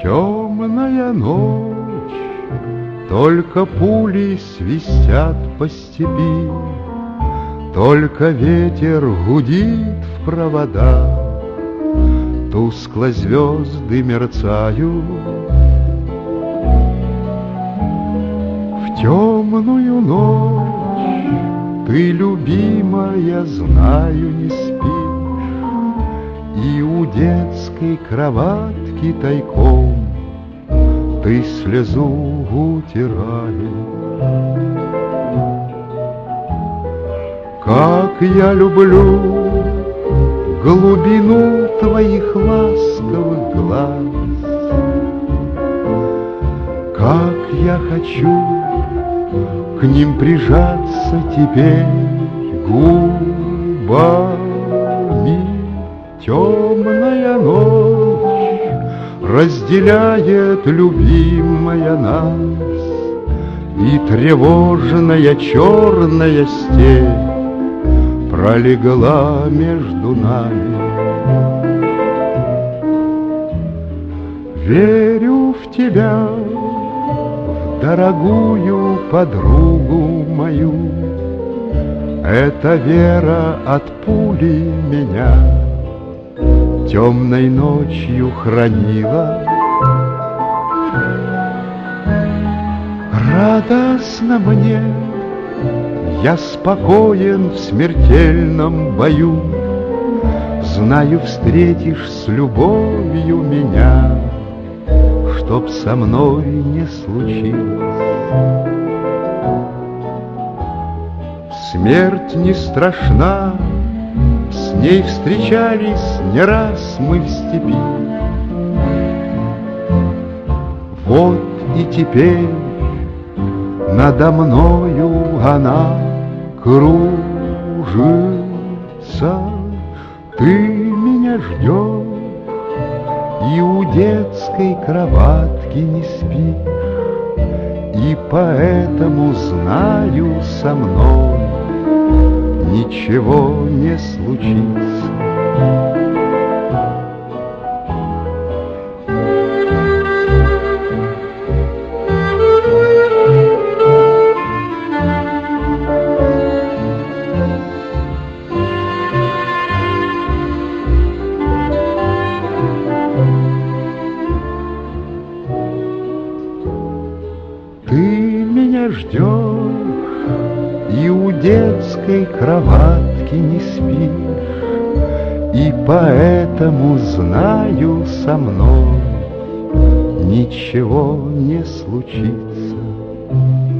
Темная ночь, только пули свистят по степи, только ветер гудит в провода, тускло звезды мерцают. В темную ночь ты, любимая, знаю, не спишь, и у детской кроватки тайком ты слезу утираешь. Как я люблю глубину твоих ласковых глаз, как я хочу к ним прижаться теперь губами. Темная ночь разделяет, любимая, нас, и тревожная черная степь пролегла между нами. Верю в тебя, в дорогую подругу мою, эта вера от пули меня темной ночью хранила. Радостно мне, я спокоен в смертельном бою, знаю, встретишь с любовью меня, чтоб со мной не случилось. Смерть не страшна, с ней встречались не раз мы в степи. Вот и теперь надо мною она кружится. Ты меня ждешь и у детской кроватки не спишь, и поэтому знаю, со мной ничего не случится. Ты меня ждешь и у детской кроватки не спишь, и поэтому знаю, со мной ничего не случится.